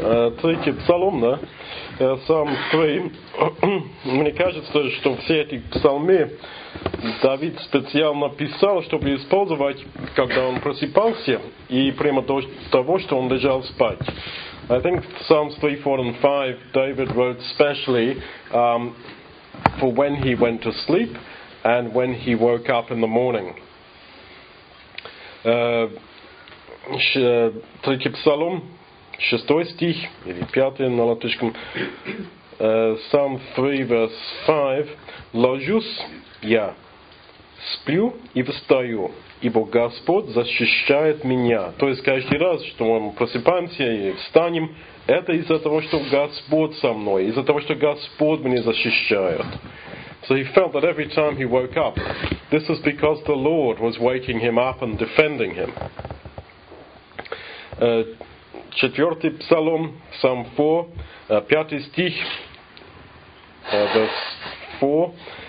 Третий псалом, да? Псалм 3. Мне кажется, что все эти псалмы Давид специально писал, чтобы использовать, когда он просыпался, и прямо до того, что он лежал спать. I think Psalms 3, 4 and 5 David wrote specially for when he went to sleep and when he woke up in the morning. Третий псалом, 6 стих, или 5 на латышском. Psalm 3, verse 5. «Ложусь я, сплю и встаю, ибо Господь защищает меня». То есть каждый раз, что мы просыпаемся и встанем, это из-за того, что Господь со мной, из-за того, что Господь меня защищает. So he felt that every time he woke up, this was because the Lord was waking him up and defending him. Четвертый псалом, Psalm 4, 5 стих, verse 4.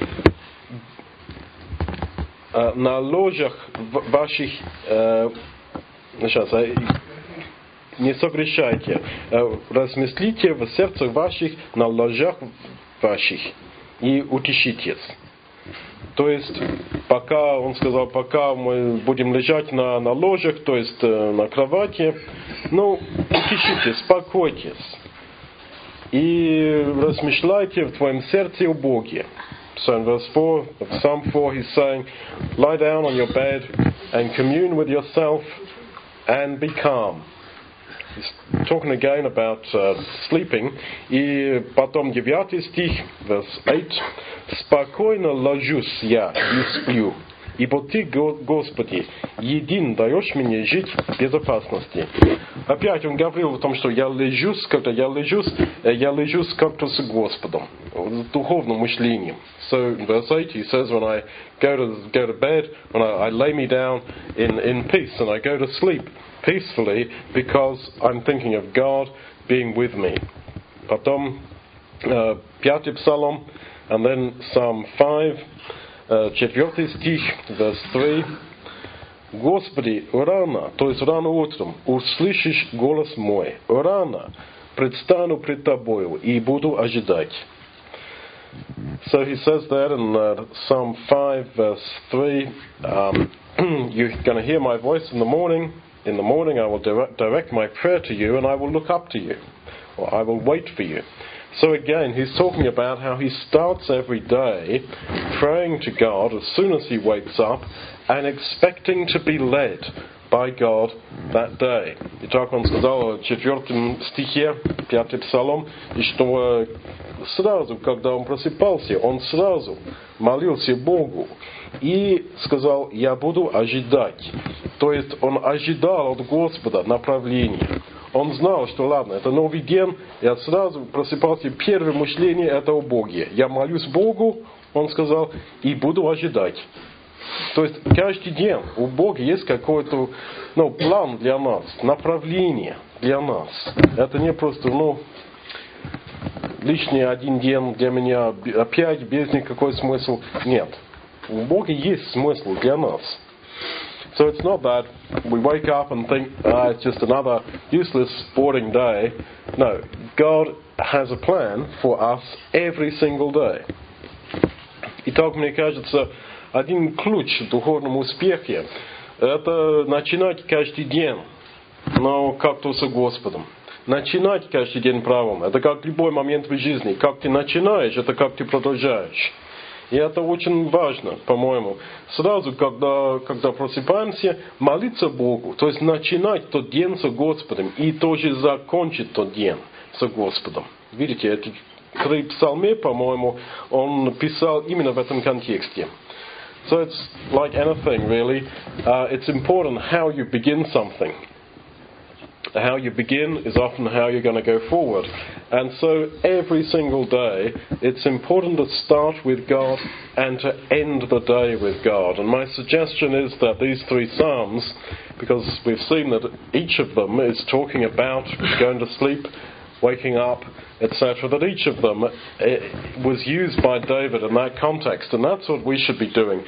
На ложах ваших, не согрешайте, размыслите в сердцах ваших на ложах ваших и утешитесь. То есть, пока, он сказал, пока мы будем лежать на ложах, то есть на кровати, утешитесь, успокойтесь. И размышляйте в твоем сердце о Боге. So in verse 4 of Psalm 4 he's saying, lie down on your bed and commune with yourself and be calm. He's talking again about sleeping. И потом 9 стих, verse 8. «Спокойно ложусь я и сплю, ибо Ты, Господи, един даешь мне жить в безопасности». Опять он говорил о том, что я лежусь, когда я лежусь как-то с Господом, в духовном мышлении. So in verse 8 he says, when I go to bed, when I lay me down in peace and I go to sleep peacefully because I'm thinking of God being with me. Потом 5 псалом, and then Psalm 5, 4 стих, verse 3. «Господи, рано, то есть рано утром, услышишь голос мой, рано предстану пред Тобою и буду ожидать». So he says there in Psalm 5, verse 3, you're going to hear my voice in the morning. In the morning I will direct my prayer to you and I will look up to you, or I will wait for you. So again, he's talking about how he starts every day praying to God as soon as he wakes up and expecting to be led by God that day. И так он сказал в 4 стихе, 5 псалом, и что сразу, когда он просыпался, он сразу молился Богу и сказал, я буду ожидать. То есть он ожидал от Господа направления. Он знал, что ладно, это новый день, я сразу просыпался, первое мышление это о Боге. Я молюсь Богу, он сказал, и буду ожидать. То есть каждый день у Бога есть какой-то план для нас, направление для нас. Это не просто лишний один день для меня опять без никакой смысла. Нет. У Бога есть смысл для нас. So it's not that we wake up and think, it's just another useless, boring day. No, God has a plan for us every single day. Итак, мне кажется, один ключ к духовному успеху – это начинать каждый день, но как-то с Господом. Начинать каждый день правым. Это как любой момент в жизни. Как ты начинаешь, это как ты продолжаешь. И это очень важно, по-моему. Сразу, когда просыпаемся, молиться Богу. То есть начинать тот день с Господом и тоже закончить тот день с Господом. Видите, эти 3 псалмы, по-моему, он писал именно в этом контексте. So it's like anything, really. It's important how you begin something. How you begin is often how you're going to go forward. And so every single day, it's important to start with God and to end the day with God. And my suggestion is that these 3 Psalms, because we've seen that each of them is talking about going to sleep, waking up, etc., that each of them was used by David in that context. And that's what we should be doing.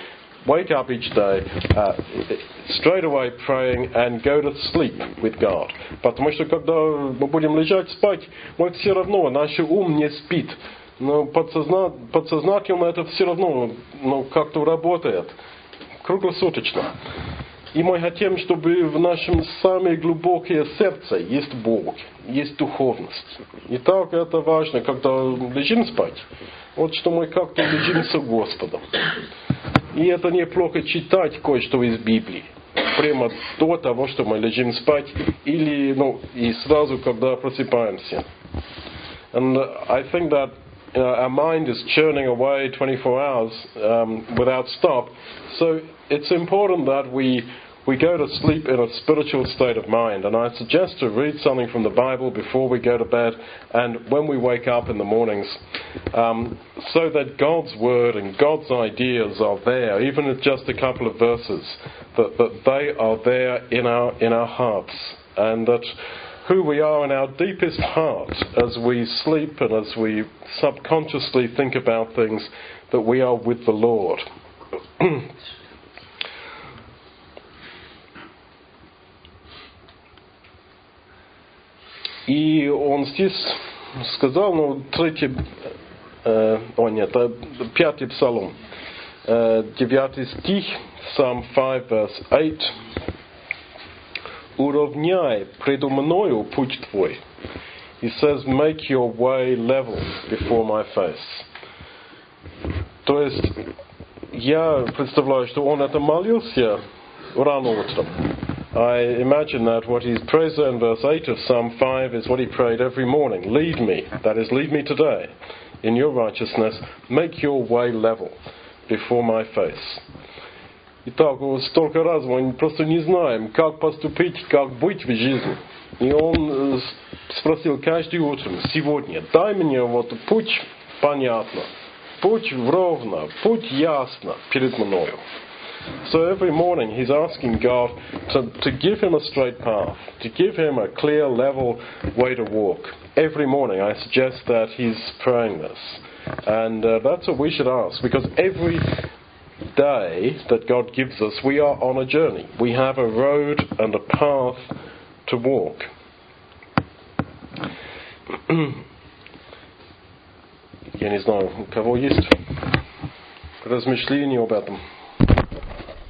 wake up each day, straight away praying and go to sleep with God. Потому что когда мы будем лежать спать, мы все равно, наш ум не спит. Но подсознательно это все равно как-то работает. Круглосуточно. И мы хотим, чтобы в нашем самом глубокое сердце есть Бог, есть духовность. И так это важно, когда лежим спать. Вот что мы как-то лежим с Господом. И это неплохо читать кое-что из Библии. Прямо до того, что мы лежим спать, или и сразу, когда просыпаемся. And I think that our mind is churning away 24 hours without stop. So it's important that we go to sleep in a spiritual state of mind. And I suggest to read something from the Bible before we go to bed and when we wake up in the mornings, so that God's Word and God's ideas are there, even if just a couple of verses, that they are there in our hearts. And that who we are in our deepest heart as we sleep and as we subconsciously think about things, that we are with the Lord. И он здесь сказал, пятый псалом, 9 стих, Psalm 5, verse 8. Уравняй предо мною путь твой. He says, make your way level before my face. То есть, я представляю, что он это молился рано утром. I imagine that what he's prays there in verse 8 of Psalm 5 is what he prayed every morning. Lead me, that is, lead me today in your righteousness. Make your way level before my face. Итак, столько раз мы просто не знаем, как поступить, как быть в жизни. И он спросил каждое утро, сегодня, дай мне вот путь понятно, путь ровно, путь ясно перед мною. So every morning he's asking God to give him a straight path, to give him a clear, level way to walk. Every morning I suggest that he's praying this. And that's what we should ask, because every day that God gives us, we are on a journey. We have a road and a path to walk. Я не знаю, у кого есть размышления об этом.